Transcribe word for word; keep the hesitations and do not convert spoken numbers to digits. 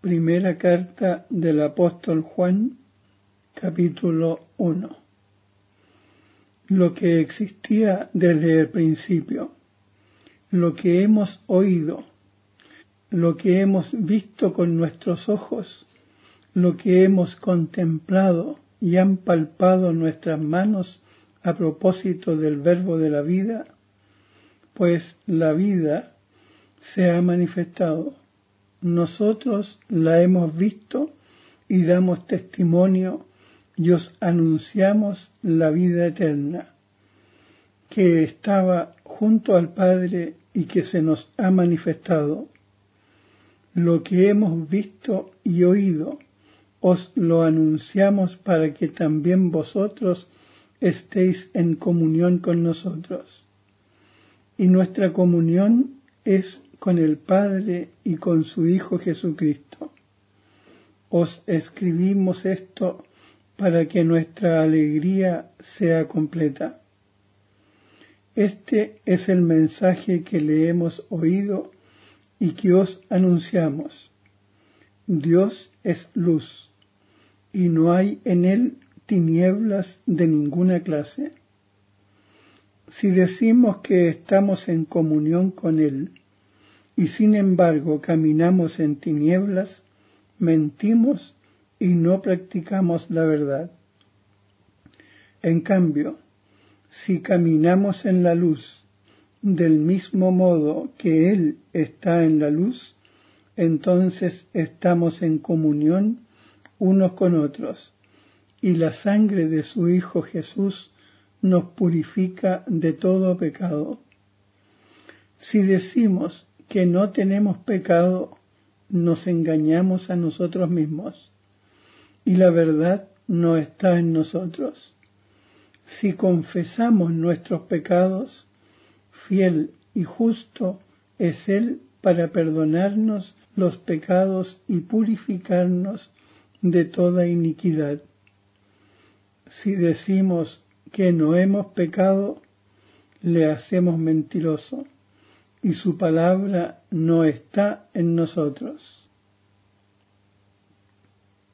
Primera carta del apóstol Juan, capítulo uno. Lo que existía desde el principio, lo que hemos oído, lo que hemos visto con nuestros ojos, lo que hemos contemplado y han palpado nuestras manos a propósito del verbo de la vida, pues la vida se ha manifestado. Nosotros la hemos visto y damos testimonio y os anunciamos la vida eterna, que estaba junto al Padre y que se nos ha manifestado. Lo que hemos visto y oído os lo anunciamos para que también vosotros estéis en comunión con nosotros. Y nuestra comunión es con el Padre y con su Hijo Jesucristo. Os escribimos esto para que nuestra alegría sea completa. Este es el mensaje que le hemos oído y que os anunciamos. Dios es luz, y no hay en él tinieblas de ninguna clase. Si decimos que estamos en comunión con él, y sin embargo caminamos en tinieblas, mentimos y no practicamos la verdad. En cambio, si caminamos en la luz, del mismo modo que él está en la luz, entonces estamos en comunión unos con otros, y la sangre de su Hijo Jesús nos purifica de todo pecado. Si decimos que no tenemos pecado, nos engañamos a nosotros mismos, y la verdad no está en nosotros. Si confesamos nuestros pecados, fiel y justo es Él para perdonarnos los pecados y purificarnos de toda iniquidad. Si decimos que no hemos pecado, le hacemos mentiroso, y su palabra no está en nosotros.